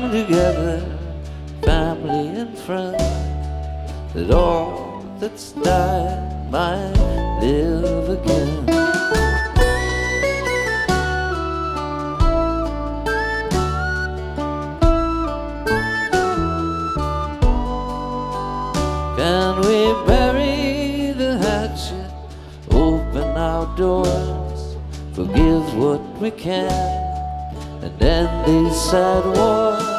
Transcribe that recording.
come together, family and friends, that all that's died might live again. Can we bury the hatchet, open our doors, forgive what we can, and end these sad wars?